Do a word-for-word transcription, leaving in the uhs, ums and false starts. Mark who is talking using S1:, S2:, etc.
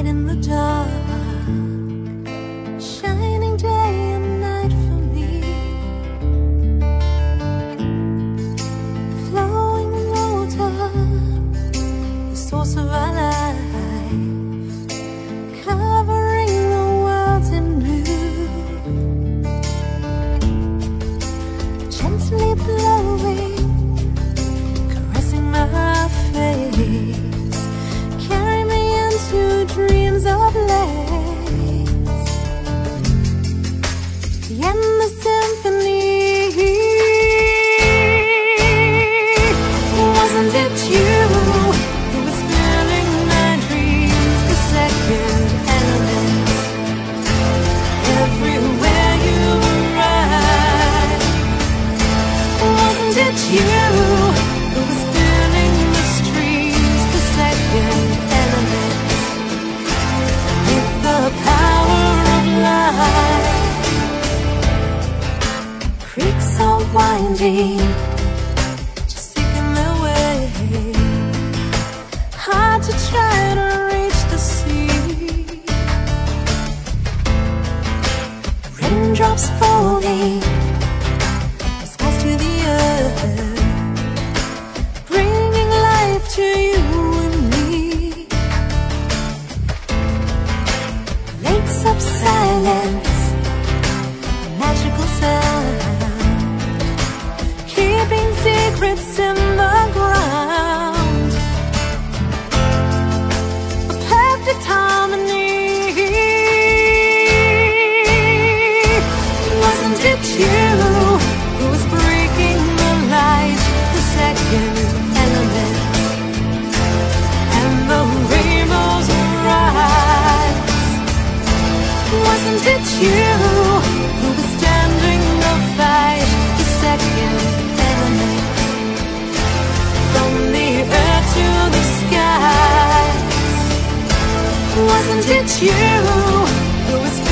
S1: in the dark, shining day and night for me. Flowing water, the source of our life, covering the world in blue, gently blowing, caressing my face, carry me into dreams of lace. The endless symphony. Wasn't it you who was filling my dreams, the second element? Everywhere you arrive. Wasn't it you who was filling the streets, the second element, with the power of life? Creeks are winding, just seeking their way, hard to try to reach the sea. Raindrops falling, skies to the earth, bringing life to you and me. Lakes of silence, a magical sound, keeping secrets in the ground. A perfect harmony. Wasn't it you who was breaking the light, the second element, and the rainbows rise? Wasn't it you who was standing the fight, the second element, from the earth to the skies? Wasn't it you who was